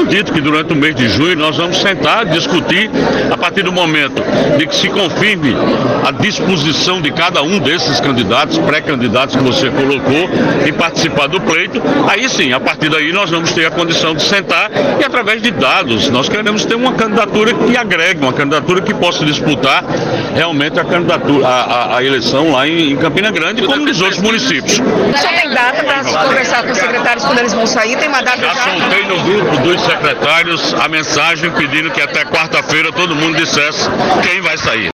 dito que durante o mês de junho nós vamos sentar, discutir, a partir do momento de que se confirme a disposição de cada um desses candidatos, pré-candidatos que você colocou, em participar do pleito. Aí sim, a partir daí nós vamos ter a condição de sentar e através de dados, nós queremos ter uma candidatura que agregue, uma candidatura que possa disputar realmente a candidatura, a eleição lá em Campina Grande, como nos outros municípios. O senhor tem data para conversar com os secretários quando eles vão sair? Tem uma data já? Soltei no grupo dos secretários a mensagem pedindo que até quarta-feira todo mundo dissesse quem vai sair.